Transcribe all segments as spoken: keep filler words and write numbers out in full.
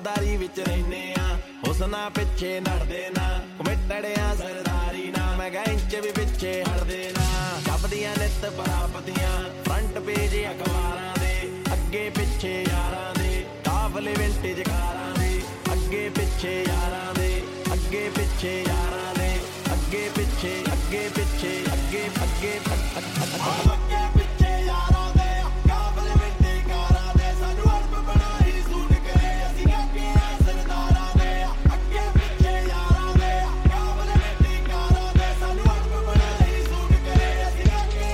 ਸਰਦਾਰੀ ਵਿੱਚ ਰਹਿੰਦੇ ਆ ਹੁਸਨਾ ਪਿੱਛੇ ਨੜਦੇ ਨਾ ਕਮਿਟੜਿਆ ਸਰਦਾਰੀ ਨਾ ਮੈਂ ਕਿਹਾ ਇੰਚ ਵੀ ਪਿੱਛੇ ਹਟਦੇ ਨਾ ਛਪਦੀਆਂ ਨਿੱਤ ਪ੍ਰਾਪਤੀਆਂ ਫਰੰਟ ਪੇਜ ਅਖਬਾਰਾਂ ਦੇ ਅੱਗੇ ਪਿੱਛੇ ਯਾਰਾਂ ਦੇ ਕਾਫਲੇ ਵਿੰਟੇਜ ਕਾਰਾਂ ਦੇ ਅੱਗੇ ਪਿੱਛੇ ਯਾਰਾਂ ਦੇ ਅੱਗੇ ਪਿੱਛੇ ਯਾਰਾਂ ਦੇ ਅੱਗੇ ਪਿੱਛੇ ਅੱਗੇ ਪਿੱਛੇ ਅੱਗੇ ਅੱਗੇ ਅੱਗੇ ਪਿੱਛੇ ਯਾਰਾਂ ਦੇ ਕਾਫਲੇ ਵਿੰਟੇਜ ਕਾਰਾਂ ਦੇ ਸਾਨੂੰ ਅਰਬ ਬਣਾਈ ਸੂਟ ਕਰੇ ਅਸੀਂ ਅੱਗੇ ਸਰਦਾਰਾਂ ਦੇ ਅੱਗੇ ਪਿੱਛੇ ਯਾਰਾਂ ਦੇ ਕਾਫਲੇ ਵਿੰਟੇਜ ਕਾਰਾਂ ਦੇ ਸਾਨੂੰ ਅਰਬ ਬਣਾਈ ਸੂਟ ਕਰੇ ਅਸੀਂ ਅੱਗੇ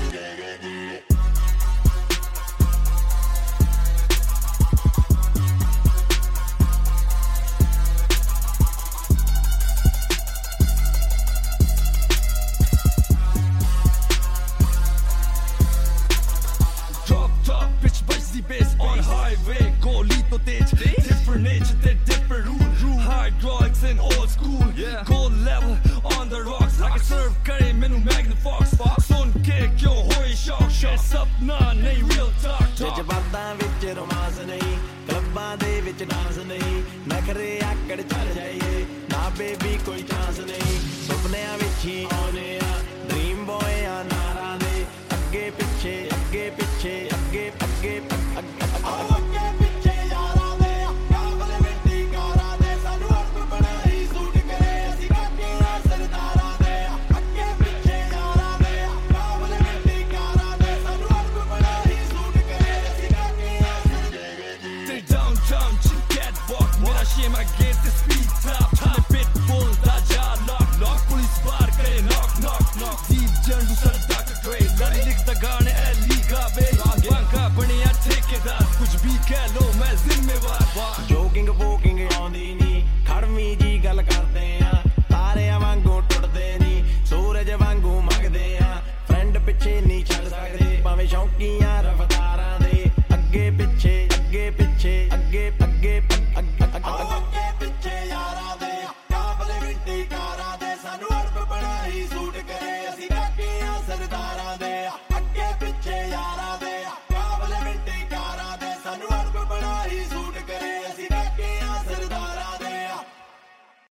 on highway, goli to teach different nature, they different rule. Hydraulics and old school, yeah. Gold level on the rocks. I can serve curry, menu magnifox. Son kick, yo, hoy shock, shit up, nah, nay real talk. ਵਿੱਚ ਬਾਤਾਂ ਵਿੱਚ romance ਨਹੀਂ ਕਲੱਬਾਂ ਦੇ ਵਿੱਚ dance ਨਹੀਂ ਨਖਰੇ ਆਕੜ ਚੱਲ ਜਾਈਏ ਨਾ ਬੇਬੀ ਕੋਈ ਚਾਂਸ ਨਹੀਂ